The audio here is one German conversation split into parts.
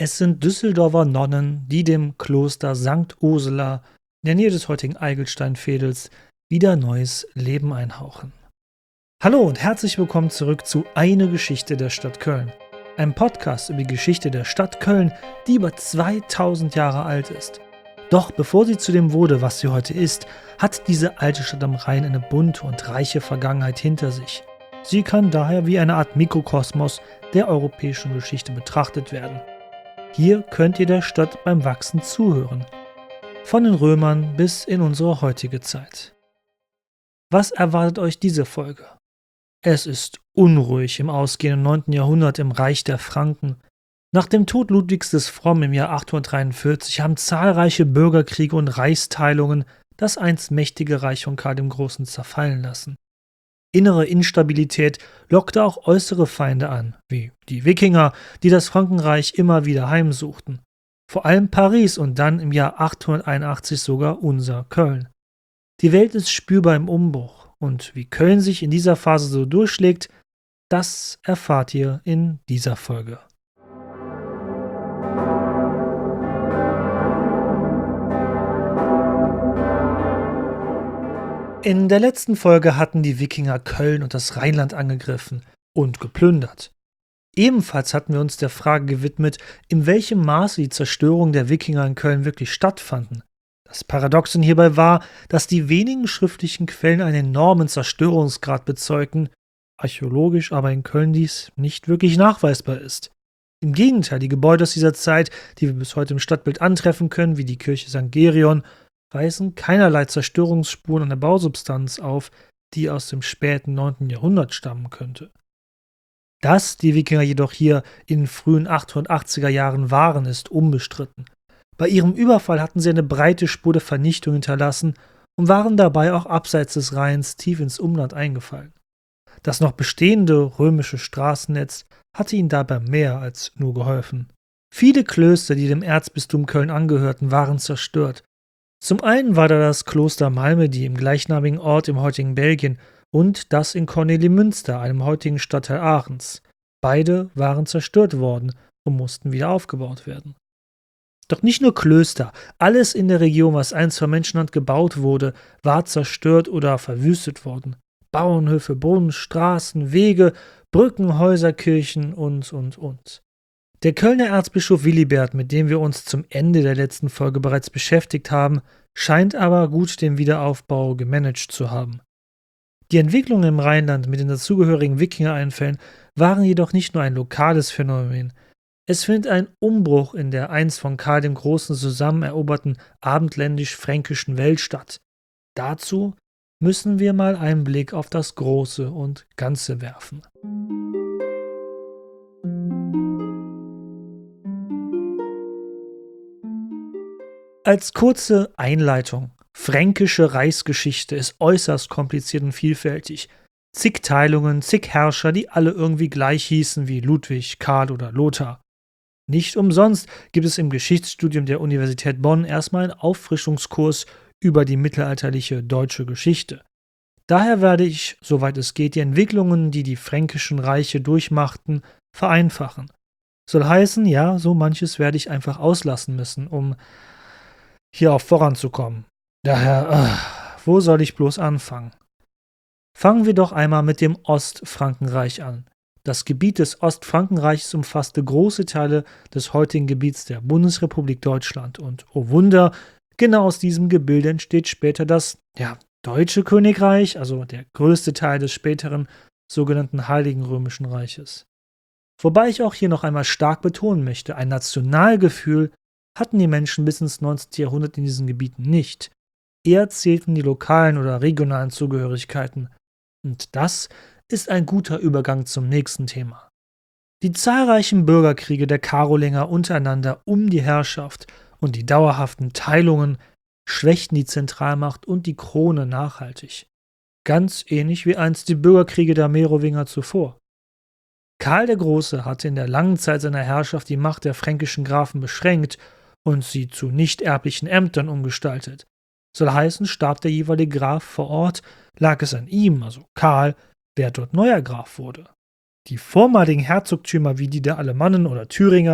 Es sind Düsseldorfer Nonnen, die dem Kloster St. Ursula in der Nähe des heutigen Eigelsteinveedels wieder neues Leben einhauchen. Hallo und herzlich willkommen zurück zu Eine Geschichte der Stadt Köln, einem Podcast über die Geschichte der Stadt Köln, die über 2000 Jahre alt ist. Doch bevor sie zu dem wurde, was sie heute ist, hat diese alte Stadt am Rhein eine bunte und reiche Vergangenheit hinter sich. Sie kann daher wie eine Art Mikrokosmos der europäischen Geschichte betrachtet werden. Hier könnt ihr der Stadt beim Wachsen zuhören. Von den Römern bis in unsere heutige Zeit. Was erwartet euch diese Folge? Es ist unruhig im ausgehenden 9. Jahrhundert im Reich der Franken. Nach dem Tod Ludwigs des Frommen im Jahr 843 haben zahlreiche Bürgerkriege und Reichsteilungen das einst mächtige Reich von Karl dem Großen zerfallen lassen. Innere Instabilität lockte auch äußere Feinde an, wie die Wikinger, die das Frankenreich immer wieder heimsuchten. Vor allem Paris und dann im Jahr 881 sogar unser Köln. Die Welt ist spürbar im Umbruch und wie Köln sich in dieser Phase so durchschlägt, das erfahrt ihr in dieser Folge. In der letzten Folge hatten die Wikinger Köln und das Rheinland angegriffen und geplündert. Ebenfalls hatten wir uns der Frage gewidmet, in welchem Maße die Zerstörung der Wikinger in Köln wirklich stattfanden. Das Paradoxon hierbei war, dass die wenigen schriftlichen Quellen einen enormen Zerstörungsgrad bezeugten, archäologisch aber in Köln dies nicht wirklich nachweisbar ist. Im Gegenteil, die Gebäude aus dieser Zeit, die wir bis heute im Stadtbild antreffen können, wie die Kirche St. Gerion, weisen keinerlei Zerstörungsspuren an der Bausubstanz auf, die aus dem späten 9. Jahrhundert stammen könnte. Dass die Wikinger jedoch hier in den frühen 880er Jahren waren, ist unbestritten. Bei ihrem Überfall hatten sie eine breite Spur der Vernichtung hinterlassen und waren dabei auch abseits des Rheins tief ins Umland eingefallen. Das noch bestehende römische Straßennetz hatte ihnen dabei mehr als nur geholfen. Viele Klöster, die dem Erzbistum Köln angehörten, waren zerstört. Zum einen war da das Kloster Malmedy im gleichnamigen Ort im heutigen Belgien und das in Kornelimünster, einem heutigen Stadtteil Aachens. Beide waren zerstört worden und mussten wieder aufgebaut werden. Doch nicht nur Klöster, alles in der Region, was einst von Menschenhand gebaut wurde, war zerstört oder verwüstet worden. Bauernhöfe, Brunnen, Straßen, Wege, Brücken, Häuser, Kirchen und. Der Kölner Erzbischof Willibert, mit dem wir uns zum Ende der letzten Folge bereits beschäftigt haben, scheint aber gut den Wiederaufbau gemanagt zu haben. Die Entwicklungen im Rheinland mit den dazugehörigen Wikinger-Einfällen waren jedoch nicht nur ein lokales Phänomen. Es findet ein Umbruch in der einst von Karl dem Großen zusammen eroberten abendländisch-fränkischen Welt statt. Dazu müssen wir mal einen Blick auf das Große und Ganze werfen. Als kurze Einleitung: Fränkische Reichsgeschichte ist äußerst kompliziert und vielfältig. Zig Teilungen, zig Herrscher, die alle irgendwie gleich hießen wie Ludwig, Karl oder Lothar. Nicht umsonst gibt es im Geschichtsstudium der Universität Bonn erstmal einen Auffrischungskurs über die mittelalterliche deutsche Geschichte. Daher werde ich, soweit es geht, die Entwicklungen, die die fränkischen Reiche durchmachten, vereinfachen. Soll heißen, ja, so manches werde ich einfach auslassen müssen, um hier auch voranzukommen. Daher, wo soll ich bloß anfangen? Fangen wir doch einmal mit dem Ostfrankenreich an. Das Gebiet des Ostfrankenreichs umfasste große Teile des heutigen Gebiets der Bundesrepublik Deutschland und, oh Wunder, genau aus diesem Gebilde entsteht später das, Deutsche Königreich, also der größte Teil des späteren sogenannten Heiligen Römischen Reiches. Wobei ich auch hier noch einmal stark betonen möchte, ein Nationalgefühl hatten die Menschen bis ins 19. Jahrhundert in diesen Gebieten nicht. Eher zählten die lokalen oder regionalen Zugehörigkeiten. Und das ist ein guter Übergang zum nächsten Thema. Die zahlreichen Bürgerkriege der Karolinger untereinander um die Herrschaft und die dauerhaften Teilungen schwächten die Zentralmacht und die Krone nachhaltig. Ganz ähnlich wie einst die Bürgerkriege der Merowinger zuvor. Karl der Große hatte in der langen Zeit seiner Herrschaft die Macht der fränkischen Grafen beschränkt und sie zu nicht erblichen Ämtern umgestaltet. Soll heißen, starb der jeweilige Graf vor Ort, lag es an ihm, also Karl, wer dort neuer Graf wurde. Die vormaligen Herzogtümer wie die der Alemannen oder Thüringer,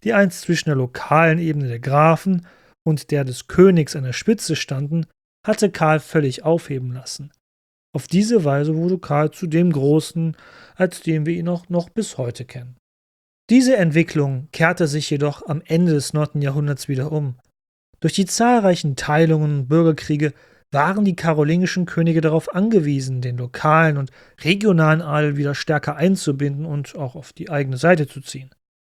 die einst zwischen der lokalen Ebene der Grafen und der des Königs an der Spitze standen, hatte Karl völlig aufheben lassen. Auf diese Weise wurde Karl zu dem Großen, als den wir ihn auch noch bis heute kennen. Diese Entwicklung kehrte sich jedoch am Ende des 9. Jahrhunderts wieder um. Durch die zahlreichen Teilungen und Bürgerkriege waren die karolingischen Könige darauf angewiesen, den lokalen und regionalen Adel wieder stärker einzubinden und auch auf die eigene Seite zu ziehen.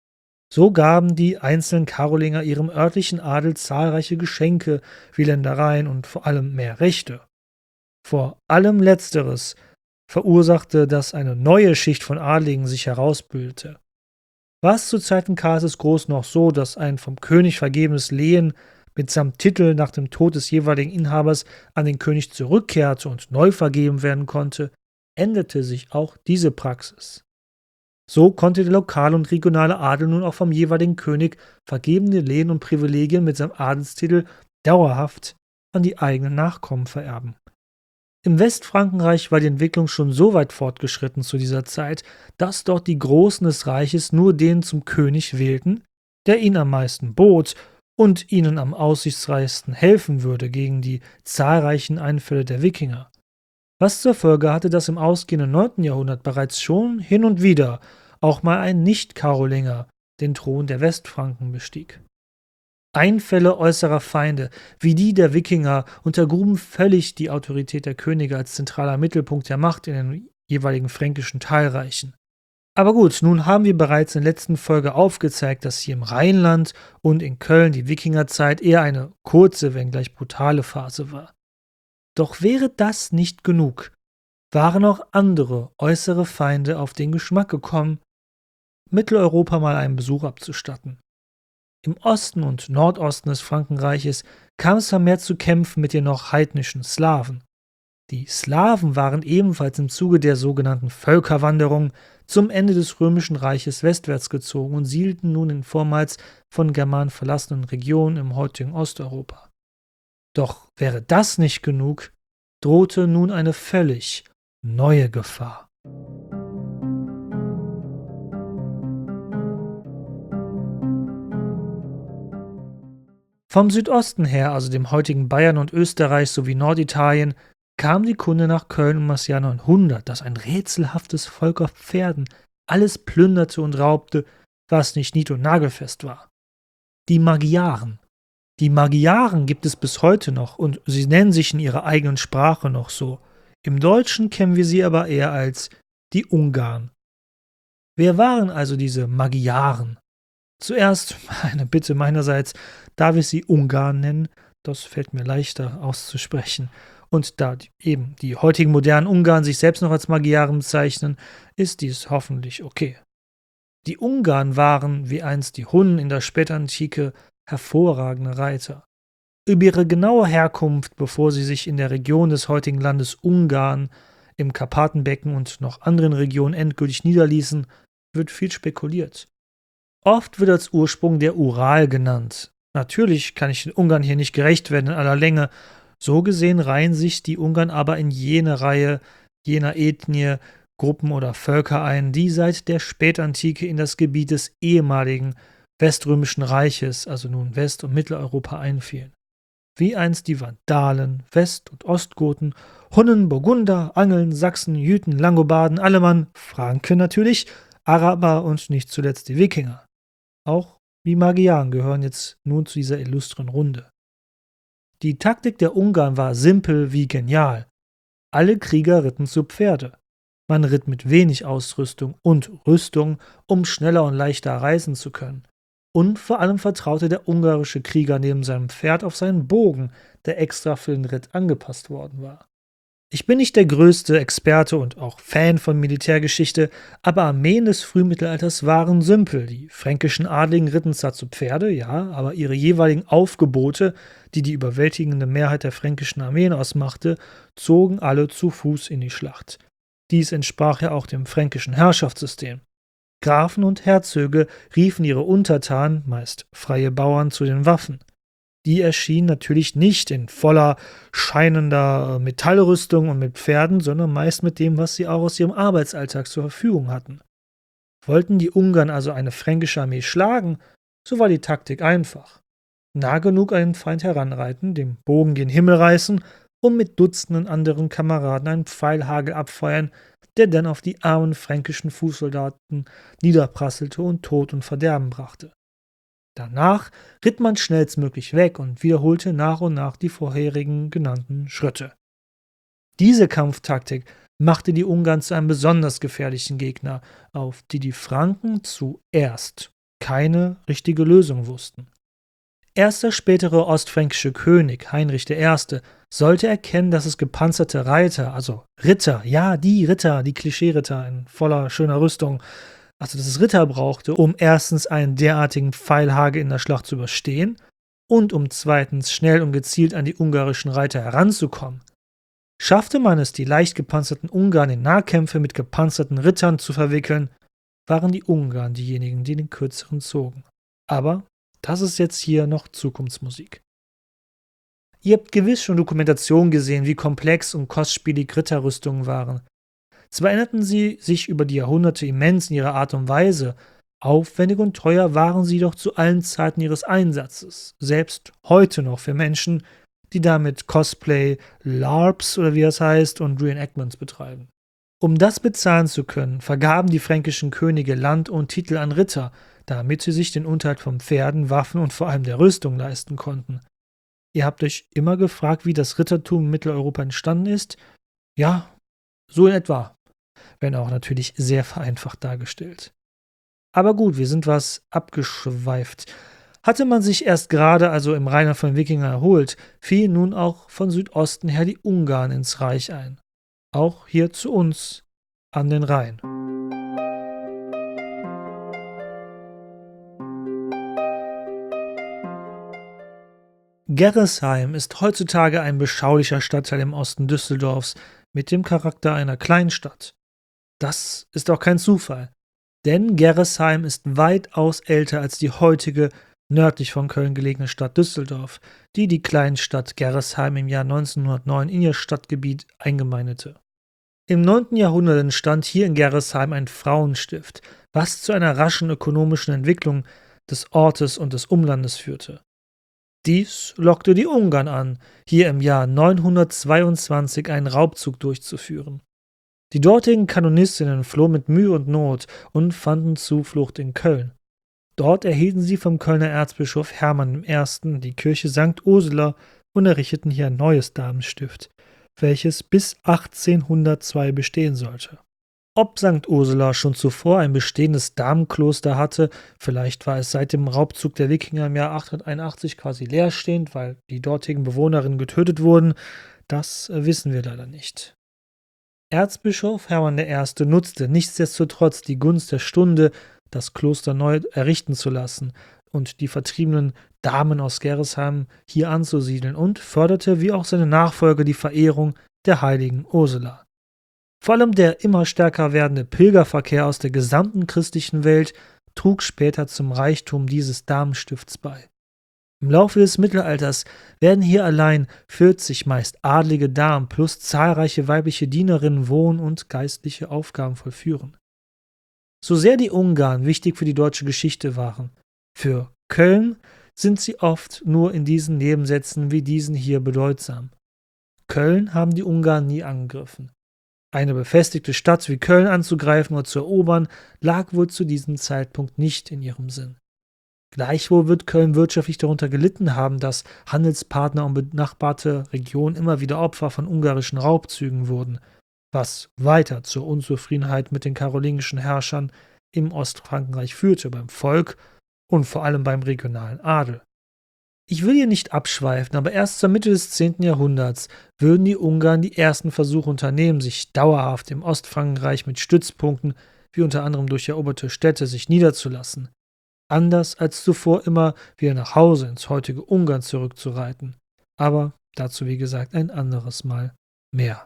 So gaben die einzelnen Karolinger ihrem örtlichen Adel zahlreiche Geschenke wie Ländereien und vor allem mehr Rechte. Vor allem Letzteres verursachte, dass eine neue Schicht von Adligen sich herausbildete. War es zu Zeiten Karls des Großen noch so, dass ein vom König vergebenes Lehen mitsamt Titel nach dem Tod des jeweiligen Inhabers an den König zurückkehrte und neu vergeben werden konnte, änderte sich auch diese Praxis. So konnte der lokale und regionale Adel nun auch vom jeweiligen König vergebene Lehen und Privilegien mitsamt Adelstitel dauerhaft an die eigenen Nachkommen vererben. Im Westfrankenreich war die Entwicklung schon so weit fortgeschritten zu dieser Zeit, dass dort die Großen des Reiches nur den zum König wählten, der ihnen am meisten bot und ihnen am aussichtsreichsten helfen würde gegen die zahlreichen Einfälle der Wikinger. Was zur Folge hatte, dass im ausgehenden 9. Jahrhundert bereits schon hin und wieder auch mal ein Nicht-Karolinger den Thron der Westfranken bestieg. Einfälle äußerer Feinde, wie die der Wikinger, untergruben völlig die Autorität der Könige als zentraler Mittelpunkt der Macht in den jeweiligen fränkischen Teilreichen. Aber gut, nun haben wir bereits in der letzten Folge aufgezeigt, dass hier im Rheinland und in Köln die Wikingerzeit eher eine kurze, wenngleich brutale Phase war. Doch wäre das nicht genug, waren auch andere äußere Feinde auf den Geschmack gekommen, Mitteleuropa mal einen Besuch abzustatten. Im Osten und Nordosten des Frankenreiches kam es vermehrt zu Kämpfen mit den noch heidnischen Slawen. Die Slawen waren ebenfalls im Zuge der sogenannten Völkerwanderung zum Ende des Römischen Reiches westwärts gezogen und siedelten nun in vormals von Germanen verlassenen Regionen im heutigen Osteuropa. Doch wäre das nicht genug, drohte nun eine völlig neue Gefahr. Vom Südosten her, also dem heutigen Bayern und Österreich sowie Norditalien, kam die Kunde nach Köln um das Jahr 900, dass ein rätselhaftes Volk auf Pferden alles plünderte und raubte, was nicht nied- und nagelfest war. Die Magyaren. Die Magyaren gibt es bis heute noch und sie nennen sich in ihrer eigenen Sprache noch so. Im Deutschen kennen wir sie aber eher als die Ungarn. Wer waren also diese Magyaren? Zuerst eine Bitte meinerseits, darf ich sie Ungarn nennen? Das fällt mir leichter auszusprechen. Und da eben die heutigen modernen Ungarn sich selbst noch als Magyaren bezeichnen, ist dies hoffentlich okay. Die Ungarn waren, wie einst die Hunnen in der Spätantike, hervorragende Reiter. Über ihre genaue Herkunft, bevor sie sich in der Region des heutigen Landes Ungarn, im Karpatenbecken und noch anderen Regionen endgültig niederließen, wird viel spekuliert. Oft wird als Ursprung der Ural genannt. Natürlich kann ich den Ungarn hier nicht gerecht werden in aller Länge. So gesehen reihen sich die Ungarn aber in jene Reihe jener Ethnie, Gruppen oder Völker ein, die seit der Spätantike in das Gebiet des ehemaligen Weströmischen Reiches, also nun West- und Mitteleuropa, einfielen. Wie einst die Vandalen, West- und Ostgoten, Hunnen, Burgunder, Angeln, Sachsen, Jüten, Langobarden, Allemann, Franken natürlich, Araber und nicht zuletzt die Wikinger. Auch die Magyaren gehören jetzt nun zu dieser illustren Runde. Die Taktik der Ungarn war simpel wie genial. Alle Krieger ritten zu Pferde. Man ritt mit wenig Ausrüstung und Rüstung, um schneller und leichter reisen zu können. Und vor allem vertraute der ungarische Krieger neben seinem Pferd auf seinen Bogen, der extra für den Ritt angepasst worden war. Ich bin nicht der größte Experte und auch Fan von Militärgeschichte, aber Armeen des Frühmittelalters waren simpel. Die fränkischen Adligen ritten zwar zu Pferde, ja, aber ihre jeweiligen Aufgebote, die die überwältigende Mehrheit der fränkischen Armeen ausmachte, zogen alle zu Fuß in die Schlacht. Dies entsprach ja auch dem fränkischen Herrschaftssystem. Grafen und Herzöge riefen ihre Untertanen, meist freie Bauern, zu den Waffen. Die erschienen natürlich nicht in voller, scheinender Metallrüstung und mit Pferden, sondern meist mit dem, was sie auch aus ihrem Arbeitsalltag zur Verfügung hatten. Wollten die Ungarn also eine fränkische Armee schlagen, So war die Taktik einfach. Nah genug an den Feind heranreiten, den Bogen gen Himmel reißen und mit Dutzenden anderen Kameraden einen Pfeilhagel abfeuern, der dann auf die armen fränkischen Fußsoldaten niederprasselte und Tod und Verderben brachte. Danach ritt man schnellstmöglich weg und wiederholte nach und nach die vorherigen genannten Schritte. Diese Kampftaktik machte die Ungarn zu einem besonders gefährlichen Gegner, auf die die Franken zuerst keine richtige Lösung wussten. Erst der spätere ostfränkische König Heinrich I. sollte erkennen, dass es gepanzerte Reiter, also Ritter, ja, die Ritter, die Klischeeritter in voller schöner Rüstung, also dass es Ritter brauchte, um erstens einen derartigen Pfeilhagel in der Schlacht zu überstehen und um zweitens schnell und gezielt an die ungarischen Reiter heranzukommen. Schaffte man es, die leicht gepanzerten Ungarn in Nahkämpfe mit gepanzerten Rittern zu verwickeln, waren die Ungarn diejenigen, die den Kürzeren zogen. Aber das ist jetzt hier noch Zukunftsmusik. Ihr habt gewiss schon Dokumentationen gesehen, wie komplex und kostspielig Ritterrüstungen waren. Zwar änderten sie sich über die Jahrhunderte immens in ihrer Art und Weise, aufwendig und teuer waren sie doch zu allen Zeiten ihres Einsatzes, selbst heute noch für Menschen, die damit Cosplay, LARPs oder wie das heißt und Reenactments betreiben. Um das bezahlen zu können, vergaben die fränkischen Könige Land und Titel an Ritter, damit sie sich den Unterhalt von Pferden, Waffen und vor allem der Rüstung leisten konnten. Ihr habt euch immer gefragt, wie das Rittertum in Mitteleuropa entstanden ist? Ja, so in etwa, wenn auch natürlich sehr vereinfacht dargestellt. Aber gut, wir sind was abgeschweift. Hatte man sich erst gerade, also im Rheinland von Wikingern erholt, fielen nun auch von Südosten her die Ungarn ins Reich ein. Auch hier zu uns an den Rhein. Gerresheim ist heutzutage ein beschaulicher Stadtteil im Osten Düsseldorfs mit dem Charakter einer Kleinstadt. Das ist auch kein Zufall, denn Gerresheim ist weitaus älter als die heutige, nördlich von Köln gelegene Stadt Düsseldorf, die die Kleinstadt Gerresheim im Jahr 1909 in ihr Stadtgebiet eingemeindete. Im 9. Jahrhundert entstand hier in Gerresheim ein Frauenstift, was zu einer raschen ökonomischen Entwicklung des Ortes und des Umlandes führte. Dies lockte die Ungarn an, hier im Jahr 922 einen Raubzug durchzuführen. Die dortigen Kanonistinnen flohen mit Mühe und Not und fanden Zuflucht in Köln. Dort erhielten sie vom Kölner Erzbischof Hermann I. die Kirche St. Ursula und errichteten hier ein neues Damenstift, welches bis 1802 bestehen sollte. Ob St. Ursula schon zuvor ein bestehendes Damenkloster hatte, vielleicht war es seit dem Raubzug der Wikinger im Jahr 881 quasi leerstehend, weil die dortigen Bewohnerinnen getötet wurden, das wissen wir leider nicht. Erzbischof Hermann I. nutzte nichtsdestotrotz die Gunst der Stunde, das Kloster neu errichten zu lassen und die vertriebenen Damen aus Gerresheim hier anzusiedeln und förderte wie auch seine Nachfolger die Verehrung der heiligen Ursula. Vor allem der immer stärker werdende Pilgerverkehr aus der gesamten christlichen Welt trug später zum Reichtum dieses Damenstifts bei. Im Laufe des Mittelalters werden hier allein 40 meist adlige Damen plus zahlreiche weibliche Dienerinnen wohnen und geistliche Aufgaben vollführen. So sehr die Ungarn wichtig für die deutsche Geschichte waren, für Köln sind sie oft nur in diesen Nebensätzen wie diesen hier bedeutsam. Köln haben die Ungarn nie angegriffen. Eine befestigte Stadt wie Köln anzugreifen oder zu erobern, lag wohl zu diesem Zeitpunkt nicht in ihrem Sinn. Gleichwohl wird Köln wirtschaftlich darunter gelitten haben, dass Handelspartner und benachbarte Regionen immer wieder Opfer von ungarischen Raubzügen wurden, was weiter zur Unzufriedenheit mit den karolingischen Herrschern im Ostfrankreich führte beim Volk und vor allem beim regionalen Adel. Ich will hier nicht abschweifen, aber erst zur Mitte des 10. Jahrhunderts würden die Ungarn die ersten Versuche unternehmen, sich dauerhaft im Ostfrankreich mit Stützpunkten, wie unter anderem durch eroberte Städte, sich niederzulassen. Anders als zuvor immer wieder nach Hause ins heutige Ungarn zurückzureiten. Aber dazu, wie gesagt, ein anderes Mal mehr.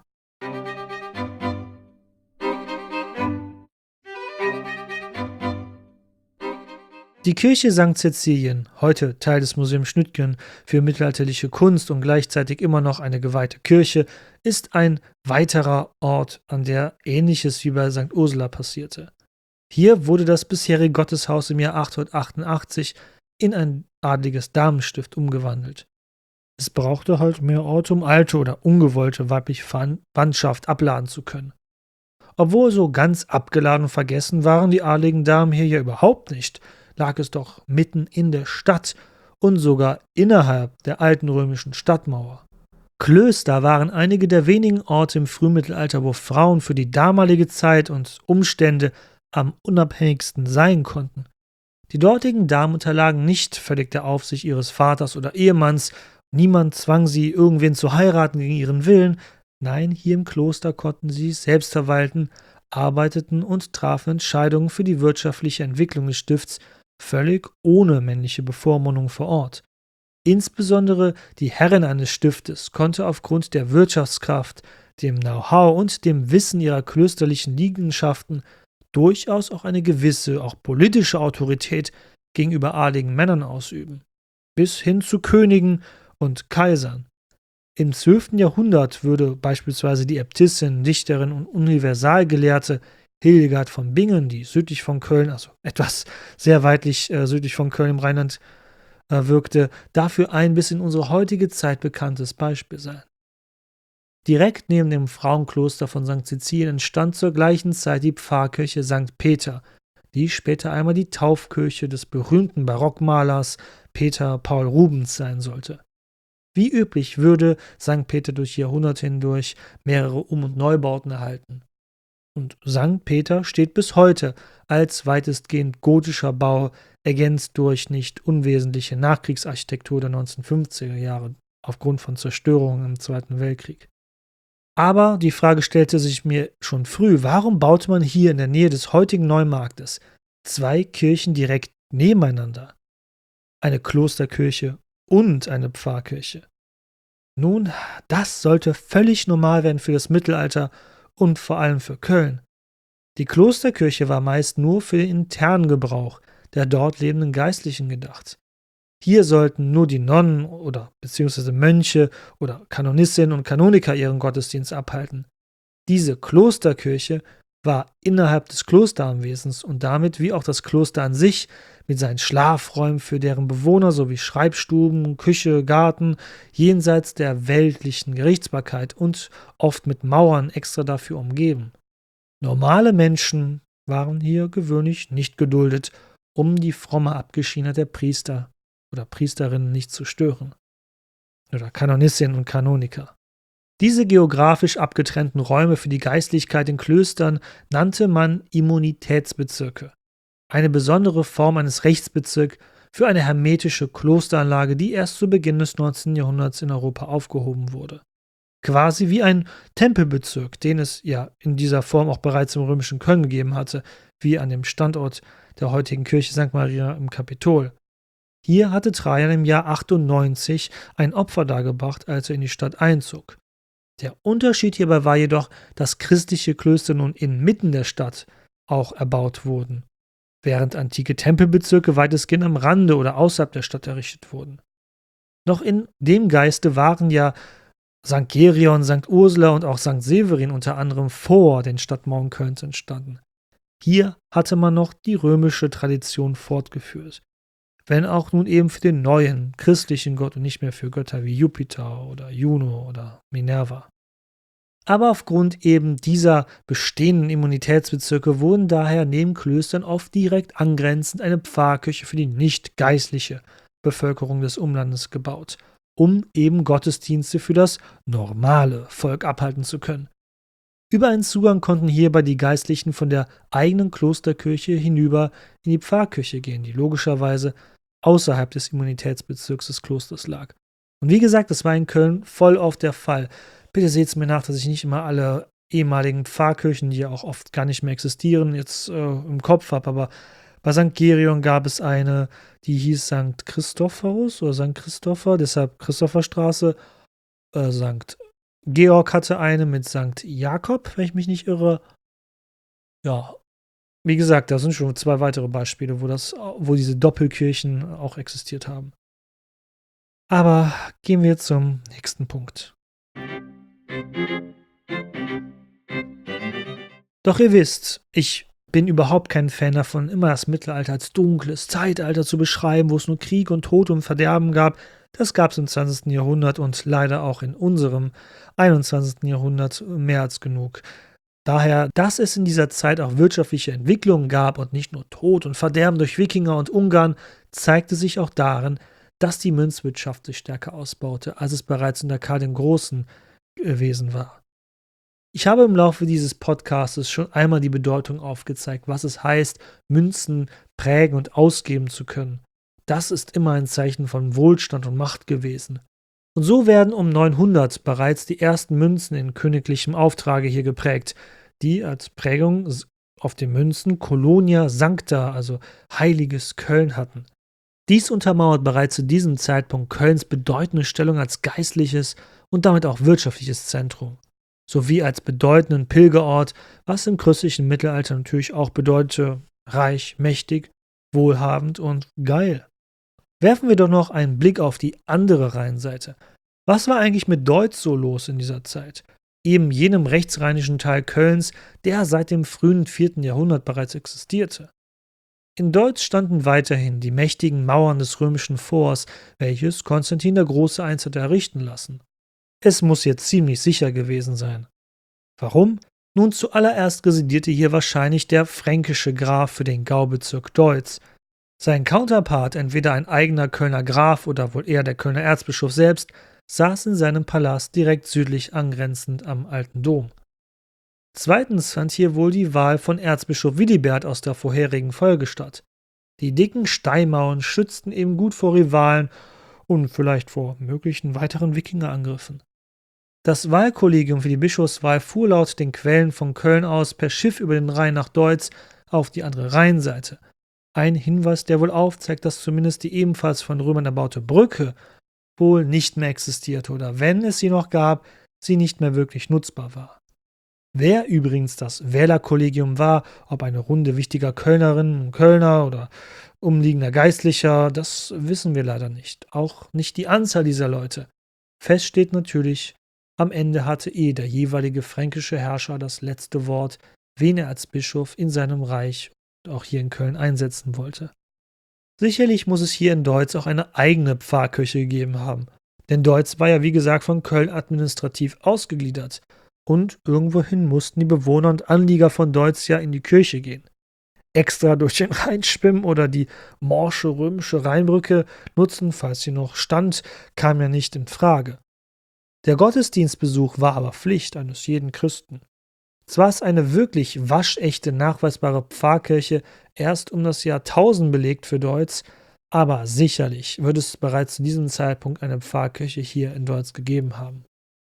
Die Kirche St. Cäcilien, heute Teil des Museums Schnütgen für mittelalterliche Kunst und gleichzeitig immer noch eine geweihte Kirche, ist ein weiterer Ort, an der Ähnliches wie bei St. Ursula passierte. Hier wurde das bisherige Gotteshaus im Jahr 888 in ein adliges Damenstift umgewandelt. Es brauchte halt mehr Orte, um alte oder ungewollte weibliche Verwandtschaft abladen zu können. Obwohl so ganz abgeladen und vergessen waren die adligen Damen hier ja überhaupt nicht, lag es doch mitten in der Stadt und sogar innerhalb der alten römischen Stadtmauer. Klöster waren einige der wenigen Orte im Frühmittelalter, wo Frauen für die damalige Zeit und Umstände am unabhängigsten sein konnten. Die dortigen Damen unterlagen nicht völlig der Aufsicht ihres Vaters oder Ehemanns, niemand zwang sie, irgendwen zu heiraten gegen ihren Willen. Nein, hier im Kloster konnten sie selbst verwalten, arbeiteten und trafen Entscheidungen für die wirtschaftliche Entwicklung des Stifts, völlig ohne männliche Bevormundung vor Ort. Insbesondere die Herrin eines Stiftes konnte aufgrund der Wirtschaftskraft, dem Know-how und dem Wissen ihrer klösterlichen Liegenschaften durchaus auch eine gewisse, auch politische Autorität gegenüber adligen Männern ausüben, bis hin zu Königen und Kaisern. Im 12. Jahrhundert würde beispielsweise die Äbtissin, Dichterin und Universalgelehrte Hildegard von Bingen, die südlich von Köln, also etwas sehr weitlich südlich von Köln im Rheinland wirkte, dafür ein bis in unsere heutige Zeit bekanntes Beispiel sein. Direkt neben dem Frauenkloster von St. Cäcilien entstand zur gleichen Zeit die Pfarrkirche St. Peter, die später einmal die Taufkirche des berühmten Barockmalers Peter Paul Rubens sein sollte. Wie üblich würde St. Peter durch Jahrhunderte hindurch mehrere Um- und Neubauten erhalten. Und St. Peter steht bis heute als weitestgehend gotischer Bau, ergänzt durch nicht unwesentliche Nachkriegsarchitektur der 1950er Jahre aufgrund von Zerstörungen im Zweiten Weltkrieg. Aber die Frage stellte sich mir schon früh, warum baute man hier in der Nähe des heutigen Neumarktes zwei Kirchen direkt nebeneinander? Eine Klosterkirche und eine Pfarrkirche. Nun, das sollte völlig normal werden für das Mittelalter und vor allem für Köln. Die Klosterkirche war meist nur für den internen Gebrauch der dort lebenden Geistlichen gedacht. Hier sollten nur die Nonnen oder beziehungsweise Mönche oder Kanonissinnen und Kanoniker ihren Gottesdienst abhalten. Diese Klosterkirche war innerhalb des Klosteranwesens und damit wie auch das Kloster an sich mit seinen Schlafräumen für deren Bewohner sowie Schreibstuben, Küche, Garten jenseits der weltlichen Gerichtsbarkeit und oft mit Mauern extra dafür umgeben. Normale Menschen waren hier gewöhnlich nicht geduldet, um die fromme Abgeschiedenheit der Priester oder Priesterinnen nicht zu stören. Oder Kanonissinnen und Kanoniker. Diese geografisch abgetrennten Räume für die Geistlichkeit in Klöstern nannte man Immunitätsbezirke. Eine besondere Form eines Rechtsbezirks für eine hermetische Klosteranlage, die erst zu Beginn des 19. Jahrhunderts in Europa aufgehoben wurde. Quasi wie ein Tempelbezirk, den es ja in dieser Form auch bereits im römischen Köln gegeben hatte, wie an dem Standort der heutigen Kirche St. Maria im Kapitol. Hier hatte Trajan im Jahr 98 ein Opfer dargebracht, als er in die Stadt einzog. Der Unterschied hierbei war jedoch, dass christliche Klöster nun inmitten der Stadt auch erbaut wurden, während antike Tempelbezirke weitestgehend am Rande oder außerhalb der Stadt errichtet wurden. Noch in dem Geiste waren ja St. Gerion, St. Ursula und auch St. Severin unter anderem vor den Stadtmauern Kölns entstanden. Hier hatte man noch die römische Tradition fortgeführt, wenn auch nun eben für den neuen christlichen Gott und nicht mehr für Götter wie Jupiter oder Juno oder Minerva. Aber aufgrund eben dieser bestehenden Immunitätsbezirke wurden daher neben Klöstern oft direkt angrenzend eine Pfarrkirche für die nicht geistliche Bevölkerung des Umlandes gebaut, um eben Gottesdienste für das normale Volk abhalten zu können. Über einen Zugang konnten hierbei die Geistlichen von der eigenen Klosterkirche hinüber in die Pfarrkirche gehen, die logischerweise außerhalb des Immunitätsbezirks des Klosters lag. Und wie gesagt, das war in Köln voll oft der Fall. Bitte seht es mir nach, dass ich nicht immer alle ehemaligen Pfarrkirchen, die ja auch oft gar nicht mehr existieren, jetzt im Kopf habe, aber bei St. Gerion gab es eine, die hieß St. Christophorus oder St. Christopher, deshalb Christopherstraße. St. Georg hatte eine mit St. Jakob, wenn ich mich nicht irre. Ja, wie gesagt, da sind schon zwei weitere Beispiele, wo diese Doppelkirchen auch existiert haben. Aber gehen wir zum nächsten Punkt. Doch ihr wisst, ich bin überhaupt kein Fan davon, immer das Mittelalter als dunkles Zeitalter zu beschreiben, wo es nur Krieg und Tod und Verderben gab. Das gab es im 20. Jahrhundert und leider auch in unserem 21. Jahrhundert mehr als genug. Daher, dass es in dieser Zeit auch wirtschaftliche Entwicklungen gab und nicht nur Tod und Verderben durch Wikinger und Ungarn, zeigte sich auch darin, dass die Münzwirtschaft sich stärker ausbaute, als es bereits unter Karl dem Großen gewesen war. Ich habe im Laufe dieses Podcasts schon einmal die Bedeutung aufgezeigt, was es heißt, Münzen prägen und ausgeben zu können. Das ist immer ein Zeichen von Wohlstand und Macht gewesen. Und so werden um 900 bereits die ersten Münzen in königlichem Auftrage hier geprägt, die als Prägung auf den Münzen Colonia Sancta, also heiliges Köln hatten. Dies untermauert bereits zu diesem Zeitpunkt Kölns bedeutende Stellung als geistliches und damit auch wirtschaftliches Zentrum, sowie als bedeutenden Pilgerort, was im christlichen Mittelalter natürlich auch bedeutete reich, mächtig, wohlhabend und geil. Werfen wir doch noch einen Blick auf die andere Rheinseite. Was war eigentlich mit Deutz so los in dieser Zeit? Eben jenem rechtsrheinischen Teil Kölns, der seit dem frühen 4. Jahrhundert bereits existierte. In Deutz standen weiterhin die mächtigen Mauern des römischen Forts, welches Konstantin der Große einst hatte errichten lassen. Es muss jetzt ziemlich sicher gewesen sein. Warum? Nun, zuallererst residierte hier wahrscheinlich der fränkische Graf für den Gaubezirk Deutz. Sein Counterpart, entweder ein eigener Kölner Graf oder wohl eher der Kölner Erzbischof selbst, saß in seinem Palast direkt südlich angrenzend am Alten Dom. Zweitens fand hier wohl die Wahl von Erzbischof Willibert aus der vorherigen Folge statt. Die dicken Steinmauern schützten eben gut vor Rivalen und vielleicht vor möglichen weiteren Wikingerangriffen. Das Wahlkollegium für die Bischofswahl fuhr laut den Quellen von Köln aus per Schiff über den Rhein nach Deutz auf die andere Rheinseite. Ein Hinweis, der wohl aufzeigt, dass zumindest die ebenfalls von Römern erbaute Brücke wohl nicht mehr existierte oder wenn es sie noch gab, sie nicht mehr wirklich nutzbar war. Wer übrigens das Wählerkollegium war, ob eine Runde wichtiger Kölnerinnen und Kölner oder umliegender Geistlicher, das wissen wir leider nicht. Auch nicht die Anzahl dieser Leute. Fest steht natürlich, am Ende hatte der jeweilige fränkische Herrscher das letzte Wort, wen er als Bischof in seinem Reich und auch hier in Köln einsetzen wollte. Sicherlich muss es hier in Deutz auch eine eigene Pfarrkirche gegeben haben, denn Deutz war ja wie gesagt von Köln administrativ ausgegliedert. Und irgendwohin mussten die Bewohner und Anlieger von Deutz ja in die Kirche gehen. Extra durch den Rhein schwimmen oder die morsche römische Rheinbrücke nutzen, falls sie noch stand, kam ja nicht in Frage. Der Gottesdienstbesuch war aber Pflicht eines jeden Christen. Zwar ist eine wirklich waschechte, nachweisbare Pfarrkirche erst um das Jahr 1000 belegt für Deutz, aber sicherlich wird es bereits zu diesem Zeitpunkt eine Pfarrkirche hier in Deutz gegeben haben.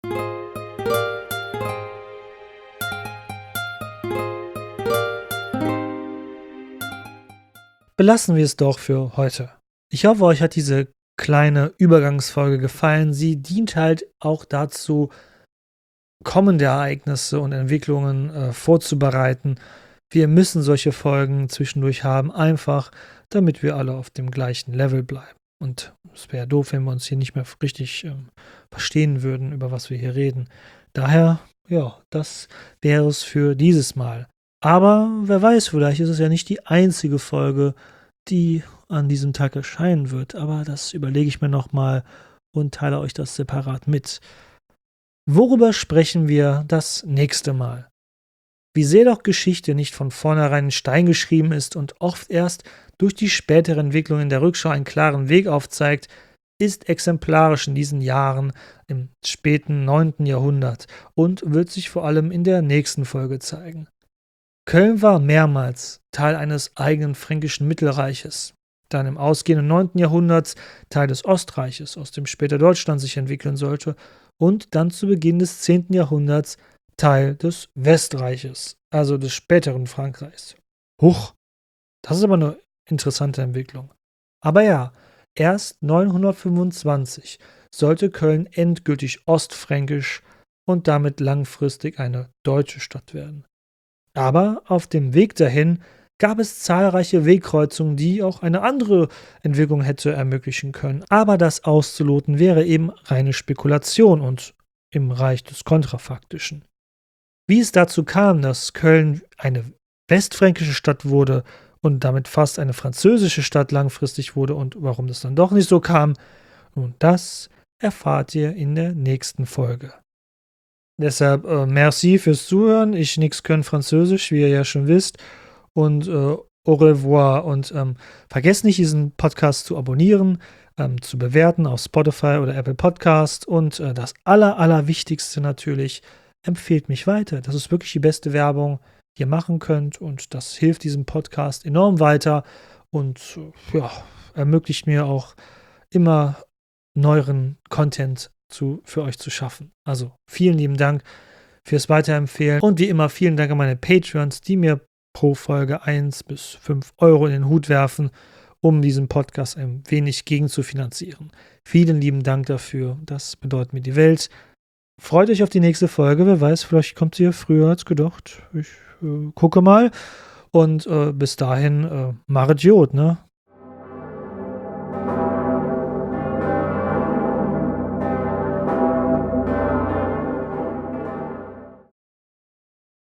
Belassen wir es doch für heute. Ich hoffe, euch hat diese kleine Übergangsfolge gefallen. Sie dient halt auch dazu, kommende Ereignisse und Entwicklungen vorzubereiten. Wir müssen solche Folgen zwischendurch haben, einfach damit wir alle auf dem gleichen Level bleiben. Und es wäre doof, wenn wir uns hier nicht mehr richtig verstehen würden, über was wir hier reden. Daher, ja, das wäre es für dieses Mal. Aber wer weiß, vielleicht ist es ja nicht die einzige Folge, die an diesem Tag erscheinen wird. Aber das überlege ich mir nochmal und teile euch das separat mit. Worüber sprechen wir das nächste Mal? Wie sehr doch Geschichte nicht von vornherein in Stein geschrieben ist und oft erst durch die spätere Entwicklung in der Rückschau einen klaren Weg aufzeigt, ist exemplarisch in diesen Jahren im späten 9. Jahrhundert und wird sich vor allem in der nächsten Folge zeigen. Köln war mehrmals Teil eines eigenen fränkischen Mittelreiches, dann im ausgehenden 9. Jahrhundert Teil des Ostreiches, aus dem später Deutschland sich entwickeln sollte, und dann zu Beginn des 10. Jahrhunderts Teil des Westreiches, also des späteren Frankreichs. Huch, das ist aber eine interessante Entwicklung. Aber ja, erst 925 sollte Köln endgültig ostfränkisch und damit langfristig eine deutsche Stadt werden. Aber auf dem Weg dahin gab es zahlreiche Wegkreuzungen, die auch eine andere Entwicklung hätte ermöglichen können. Aber das auszuloten wäre eben reine Spekulation und im Reich des Kontrafaktischen. Wie es dazu kam, dass Köln eine westfränkische Stadt wurde und damit fast eine französische Stadt langfristig wurde und warum das dann doch nicht so kam. Nun, das erfahrt ihr in der nächsten Folge. Deshalb merci fürs Zuhören. Ich nix können Französisch, wie ihr ja schon wisst. Und au revoir. Und vergesst nicht, diesen Podcast zu abonnieren, zu bewerten auf Spotify oder Apple Podcast. Und das Allerwichtigste natürlich, empfehlt mich weiter. Das ist wirklich die beste Werbung, die ihr machen könnt. Und das hilft diesem Podcast enorm weiter und ermöglicht mir auch immer neueren Content für euch zu schaffen. Also vielen lieben Dank fürs Weiterempfehlen und wie immer vielen Dank an meine Patreons, die mir pro Folge 1 bis 5 Euro in den Hut werfen, um diesen Podcast ein wenig gegenzufinanzieren. Vielen lieben Dank dafür. Das bedeutet mir die Welt. Freut euch auf die nächste Folge. Wer weiß, vielleicht kommt sie ja früher als gedacht. Ich gucke mal. Und bis dahin, Maret Jod, ne?